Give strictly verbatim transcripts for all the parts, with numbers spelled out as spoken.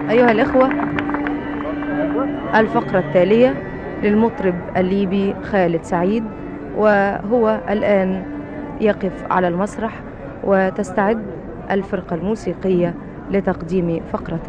أيها الإخوة، الفقرة التالية للمطرب الليبي خالد سعيد، وهو الآن يقف على المسرح وتستعد الفرقة الموسيقية لتقديم فقرته.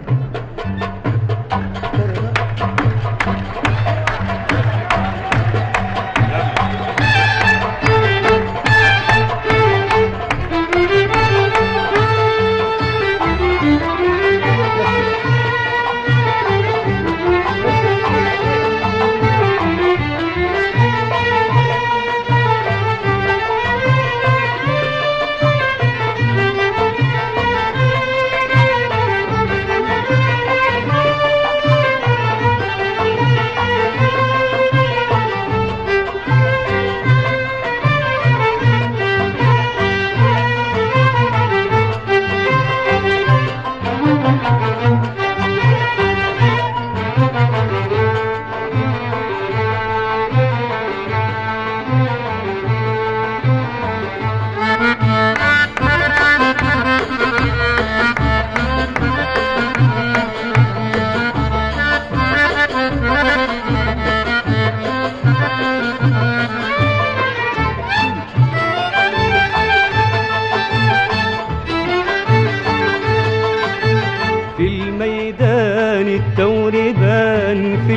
التوربان في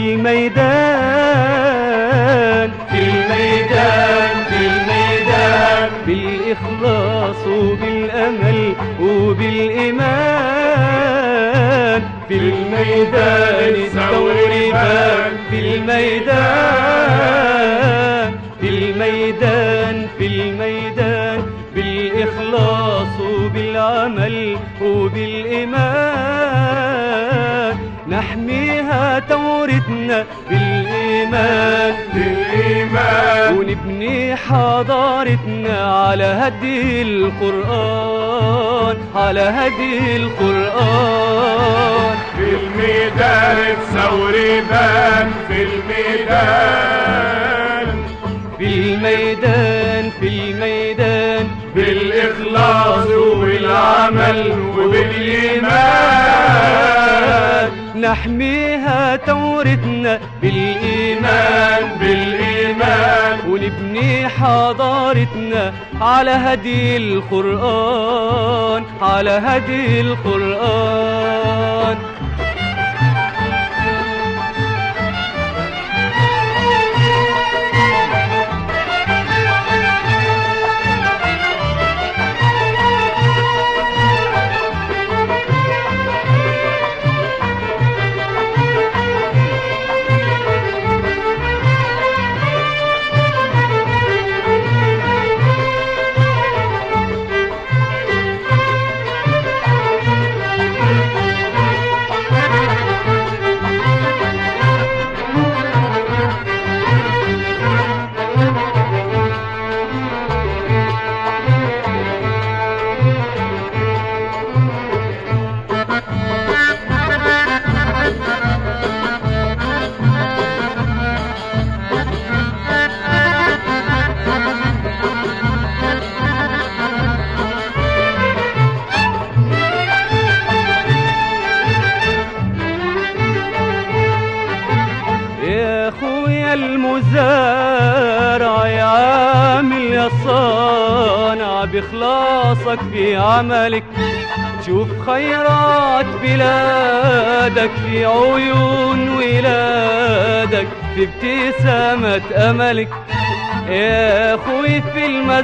الميدان، في الميدان في الميدان بالإخلاص وبالأمل وبالإيمان، في الميدان التوربان في الميدان، في الميدان في الميدان بالإخلاص وبالعمل وبالإيمان، نحميها تورثنا بالإيمان بالإيمان، ونبني حضارتنا على هدي القرآن، على هدي القرآن. في الميدان الثوربان في الميدان، في الميدان في الميدان بالإخلاص وبالعمل وبالإيمان، نحميها تورثنا بالإيمان بالإيمان، ونبني حضارتنا على هدي القرآن، على هدي القرآن. المزارع يا عامل يا صانع بإخلاصك في عملك، شوف خيرات بلادك في عيون ولادك، في ابتسامة أملك يا أخوي في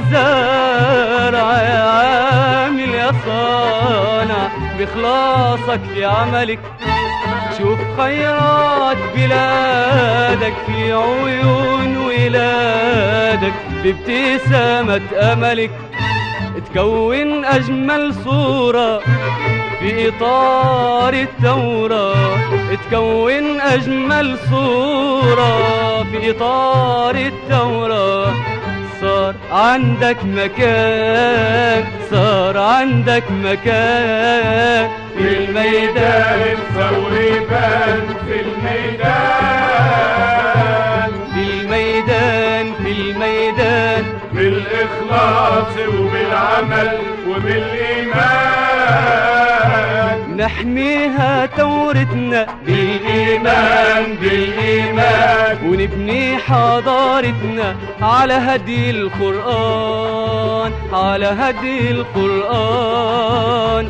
المزارع يا عامل يا صانع بإخلاصك في عملك، شوف خيرات بلادك في عيون ولادك، بابتسامة أملك تكون أجمل صورة في إطار الثورة، تكون أجمل صورة في إطار الثورة. صار عندك مكان، صار عندك مكان في الميدان الثوربان في الميدان، في الميدان في الميدان بالإخلاص وبالعمل وبالإيمان، نحميها ثورتنا بالإيمان بالإيمان، ونبني حضارتنا على هدي القرآن، على هدي القرآن.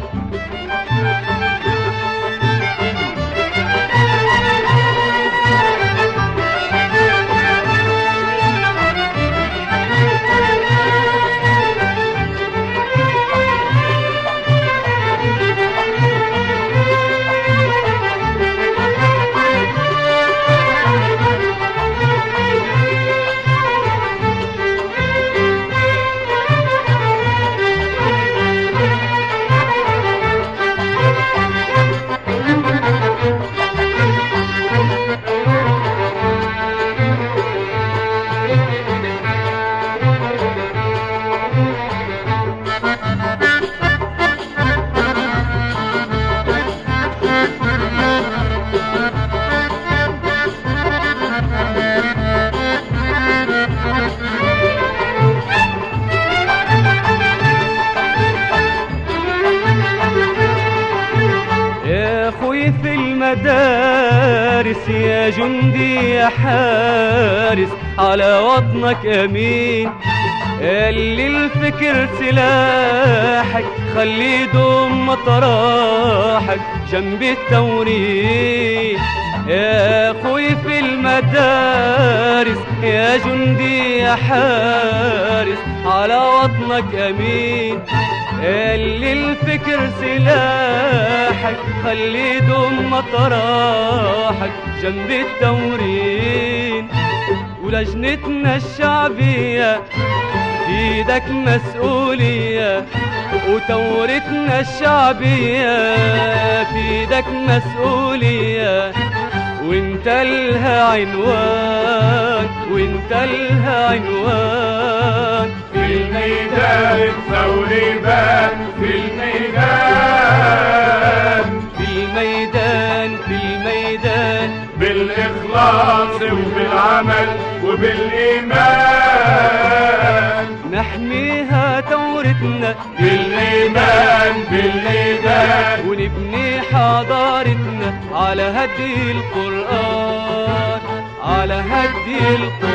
في المدارس يا جندي يا حارس على وطنك أمين، اللي الفكر سلاحك خلي يدوم مطرحك جنب التوريح. يا أخوي في المدارس يا جندي يا حارس على وطنك أمين، اللي الفكر سلاحك خلي يدوم مطرحك جنب التورين. ولجنتنا الشعبية في ايدك مسؤولية، وثورتنا الشعبية في ايدك مسؤولية، وانت لها عنوان، وانت لها عنوان. في الميدان الثوري بان، في الميدان في الميدان في الميدان بالإخلاص وبالعمل وبالإيمان، نحميها ثورتنا بالإيمان بالإيمان، ونبني حضارتنا على هدي القرآن، على هدي القرآن.